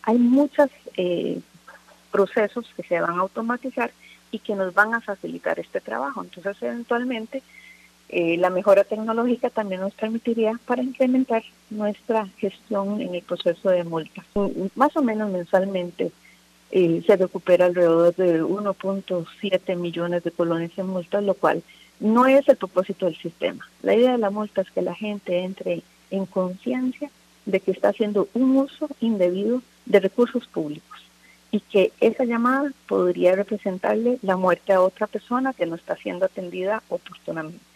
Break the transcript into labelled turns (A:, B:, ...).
A: Hay muchos procesos que se van a automatizar y que nos van a facilitar este trabajo. Entonces, eventualmente, la mejora tecnológica también nos permitiría para incrementar nuestra gestión en el proceso de multas. Más o menos mensualmente se recupera alrededor de 1.7 millones de colones en multas, lo cual no es el propósito del sistema. La idea de la multa es que la gente entre en conciencia de que está haciendo un uso indebido de recursos públicos y que esa llamada podría representarle la muerte a otra persona que no está siendo atendida oportunamente.